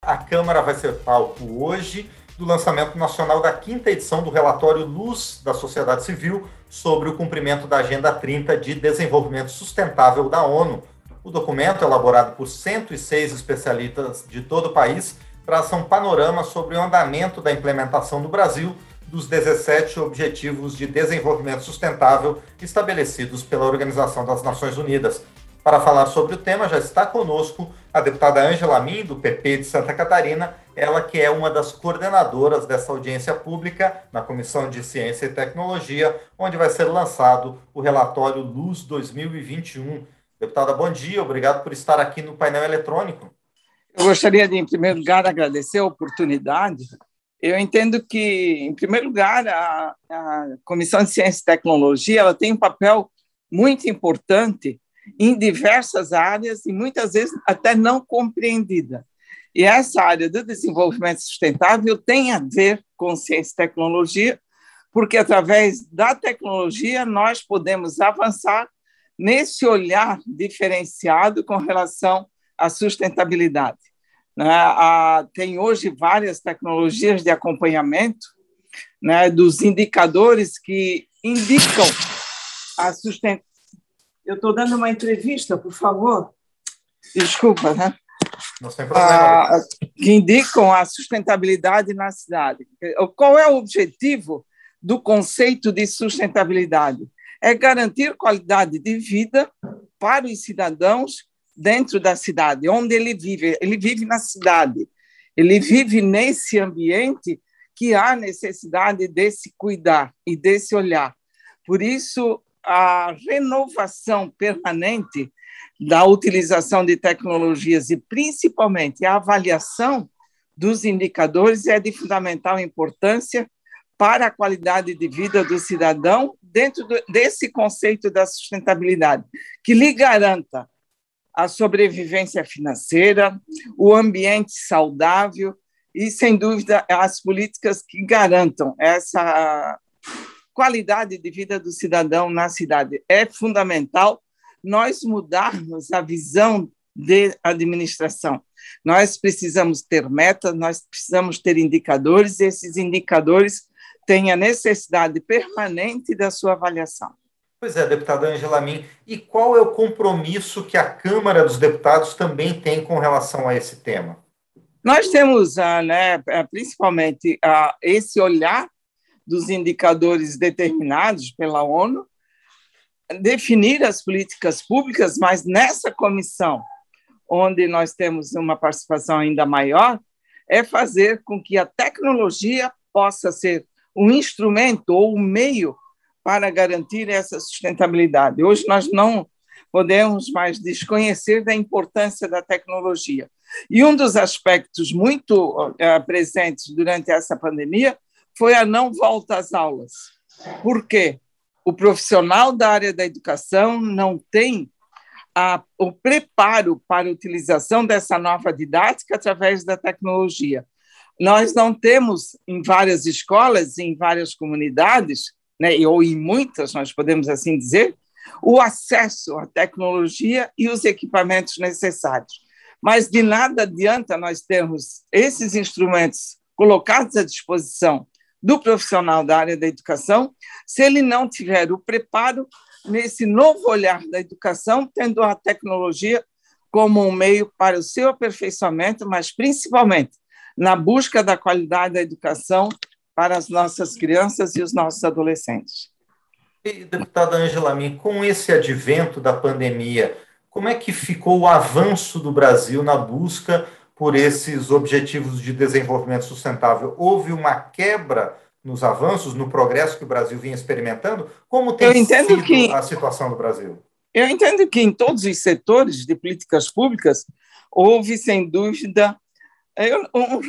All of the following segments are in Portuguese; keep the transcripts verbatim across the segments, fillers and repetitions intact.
A Câmara vai ser palco hoje do lançamento nacional da quinta edição do relatório Luz da Sociedade Civil sobre o cumprimento da Agenda trinta de Desenvolvimento Sustentável da ONU. O documento, elaborado por cento e seis especialistas de todo o país, traça um panorama sobre o andamento da implementação do Brasil dos dezessete Objetivos de Desenvolvimento Sustentável estabelecidos pela Organização das Nações Unidas. Para falar sobre o tema, já está conosco a deputada Ângela Min, do P P de Santa Catarina, ela que é uma das coordenadoras dessa audiência pública na Comissão de Ciência e Tecnologia, onde vai ser lançado o relatório Luz dois mil e vinte e um. Deputada, bom dia, obrigado por estar aqui no painel eletrônico. Eu gostaria de, em primeiro lugar, agradecer a oportunidade. Eu entendo que, em primeiro lugar, a, a Comissão de Ciência e Tecnologia ela tem um papel muito importante em diversas áreas e muitas vezes até não compreendida. E essa área do desenvolvimento sustentável tem a ver com ciência e tecnologia, porque através da tecnologia nós podemos avançar nesse olhar diferenciado com relação à sustentabilidade. Tem hoje várias tecnologias de acompanhamento, né, dos indicadores que indicam a sustentabilidade. Eu estou dando uma entrevista, por favor. Desculpa, né? Não tem problema. Ah, que indicam a sustentabilidade na cidade. Qual é o objetivo do conceito de sustentabilidade? É garantir qualidade de vida para os cidadãos dentro da cidade, onde ele vive. Ele vive na cidade. Ele vive nesse ambiente que há necessidade desse cuidar e desse olhar. Por isso, a renovação permanente da utilização de tecnologias e, principalmente, a avaliação dos indicadores é de fundamental importância para a qualidade de vida do cidadão dentro desse conceito da sustentabilidade, que lhe garanta a sobrevivência financeira, o ambiente saudável e, sem dúvida, as políticas que garantam essa qualidade de vida do cidadão na cidade. É fundamental nós mudarmos a visão de administração. Nós precisamos ter metas, nós precisamos ter indicadores, e esses indicadores têm a necessidade permanente da sua avaliação. Pois é, deputada Ângela Min, e qual é o compromisso que a Câmara dos Deputados também tem com relação a esse tema? Nós temos, né, principalmente, esse olhar dos indicadores determinados pela ONU, definir as políticas públicas, mas nessa comissão, onde nós temos uma participação ainda maior, é fazer com que a tecnologia possa ser um instrumento ou um meio para garantir essa sustentabilidade. Hoje nós não podemos mais desconhecer da importância da tecnologia. E um dos aspectos muito uh, presentes durante essa pandemia foi a não volta às aulas. Por quê? O profissional da área da educação não tem a, o preparo para a utilização dessa nova didática através da tecnologia. Nós não temos, em várias escolas, em várias comunidades, né, ou em muitas, nós podemos assim dizer, o acesso à tecnologia e os equipamentos necessários. Mas de nada adianta nós termos esses instrumentos colocados à disposição do profissional da área da educação, se ele não tiver o preparo nesse novo olhar da educação, tendo a tecnologia como um meio para o seu aperfeiçoamento, mas principalmente na busca da qualidade da educação para as nossas crianças e os nossos adolescentes. E, deputada Ângela Min, com esse advento da pandemia, como é que ficou o avanço do Brasil na busca por esses objetivos de desenvolvimento sustentável? Houve uma quebra nos avanços, no progresso que o Brasil vinha experimentando? Como tem sido que, a situação do Brasil? Eu entendo que em todos os setores de políticas públicas houve, sem dúvida, eu,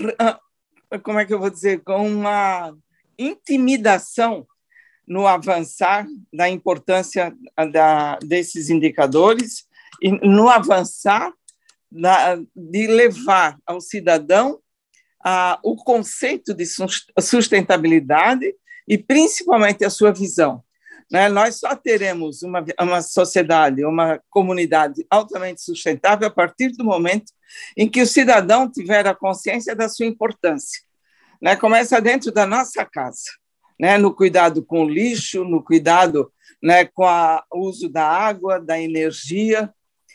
um, como é que eu vou dizer, uma intimidação no avançar da importância da, desses indicadores e no avançar da, de levar ao cidadão ah, o conceito de sustentabilidade e, principalmente, a sua visão. né? Nós só teremos uma, uma sociedade, uma comunidade altamente sustentável a partir do momento em que o cidadão tiver a consciência da sua importância, né? Começa dentro da nossa casa, né? No cuidado com o lixo, no cuidado, né, com a, o uso da água, da energia.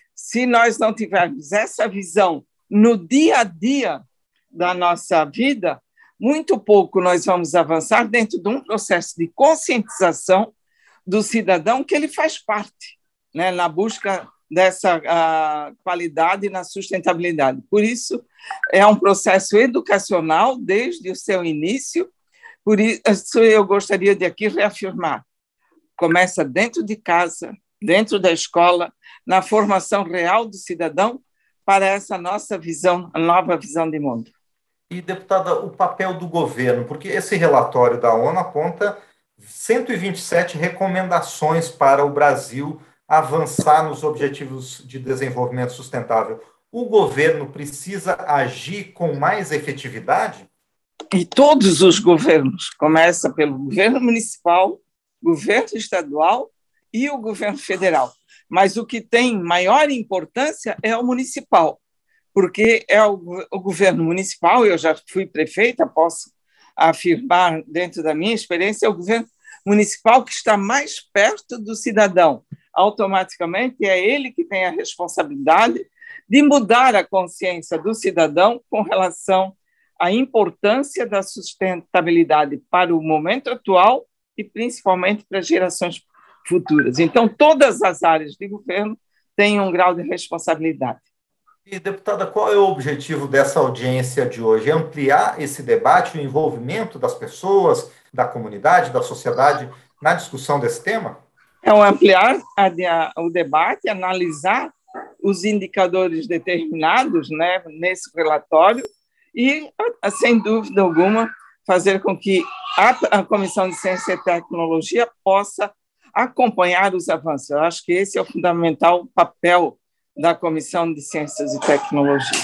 Se nós não tivermos essa visão no dia a dia da nossa vida, muito pouco nós vamos avançar dentro de um processo de conscientização do cidadão que ele faz parte, né, na busca dessa uh, qualidade e na sustentabilidade. Por isso, é um processo educacional desde o seu início. Por isso, eu gostaria de aqui reafirmar: começa dentro de casa, dentro da escola, na formação real do cidadão para essa nossa visão, a nova visão de mundo. E, deputada, o papel do governo, porque esse relatório da ONU aponta cento e vinte e sete recomendações para o Brasil avançar nos Objetivos de Desenvolvimento Sustentável. O governo precisa agir com mais efetividade? E todos os governos, começa pelo governo municipal, governo estadual e o governo federal. Mas o que tem maior importância é o municipal, porque é o, o governo municipal, eu já fui prefeita, posso afirmar dentro da minha experiência, é o governo municipal que está mais perto do cidadão. Automaticamente é ele que tem a responsabilidade de mudar a consciência do cidadão com relação à importância da sustentabilidade para o momento atual e principalmente para as gerações futuras. Então, todas as áreas de governo têm um grau de responsabilidade. E, deputada, qual é o objetivo dessa audiência de hoje? É ampliar esse debate, o envolvimento das pessoas, da comunidade, da sociedade na discussão desse tema? É um ampliar a, a, o debate, analisar os indicadores determinados, né, nesse relatório e, sem dúvida alguma, fazer com que a, a Comissão de Ciência e Tecnologia possa acompanhar os avanços. Eu acho que esse é o fundamental papel da Comissão de Ciências e Tecnologia.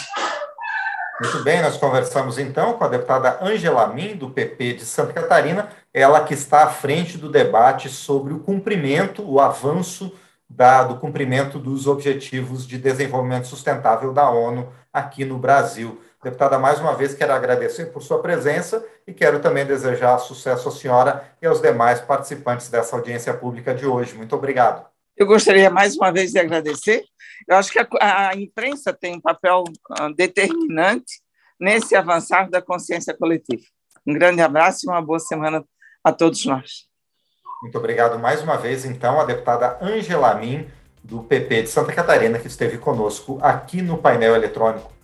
Muito bem, nós conversamos então com a deputada Ângela Amin, do P P de Santa Catarina, ela que está à frente do debate sobre o cumprimento, o avanço da, do cumprimento dos Objetivos de Desenvolvimento Sustentável da ONU aqui no Brasil. Deputada, mais uma vez quero agradecer por sua presença e quero também desejar sucesso à senhora e aos demais participantes dessa audiência pública de hoje. Muito obrigado. Eu gostaria mais uma vez de agradecer. Eu acho que a, a imprensa tem um papel uh, determinante nesse avançar da consciência coletiva. Um grande abraço e uma boa semana a todos nós. Muito obrigado mais uma vez, então, a deputada Ângela Amin, do P P de Santa Catarina, que esteve conosco aqui no painel eletrônico.